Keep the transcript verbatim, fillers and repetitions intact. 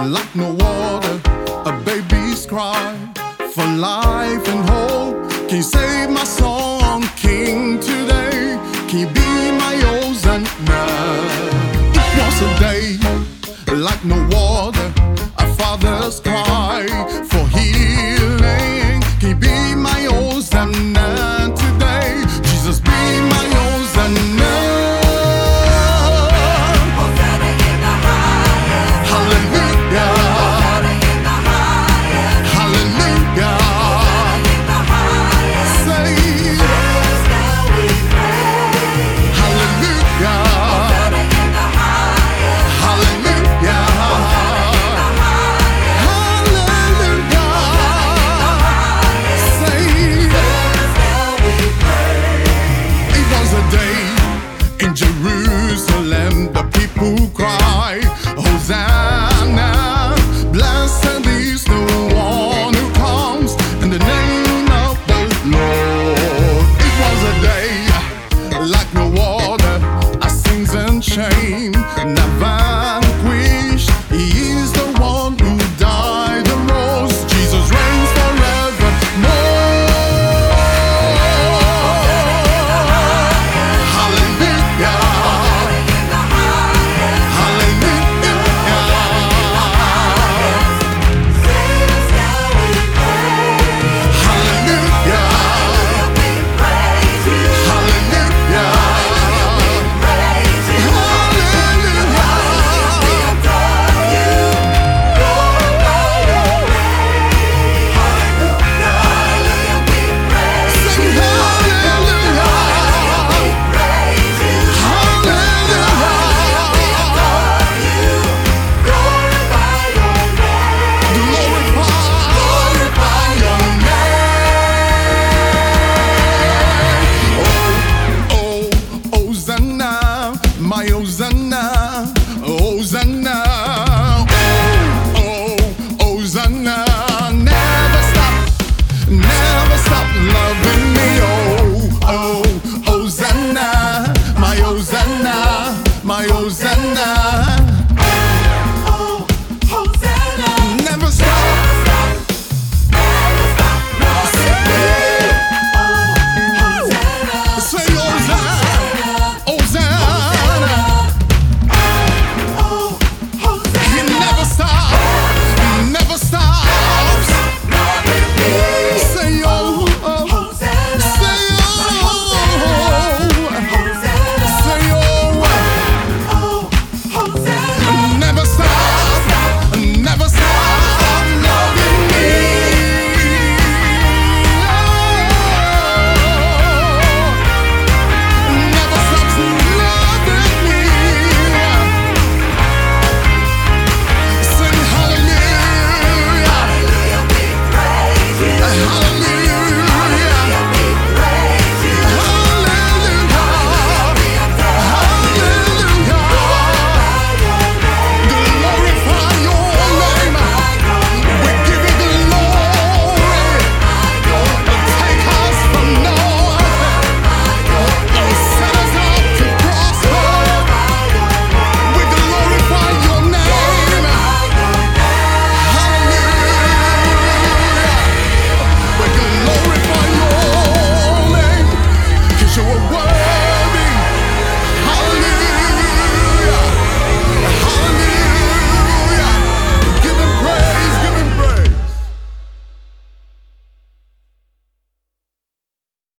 like no water, a baby's cry for life and hope. Can you save my song, King, today? Can you be my Hosanna? It was a day like no water, a father's cry for healing. Can you be my Hosanna today? Jesus, be my Hosanna. In Jerusalem, the people cry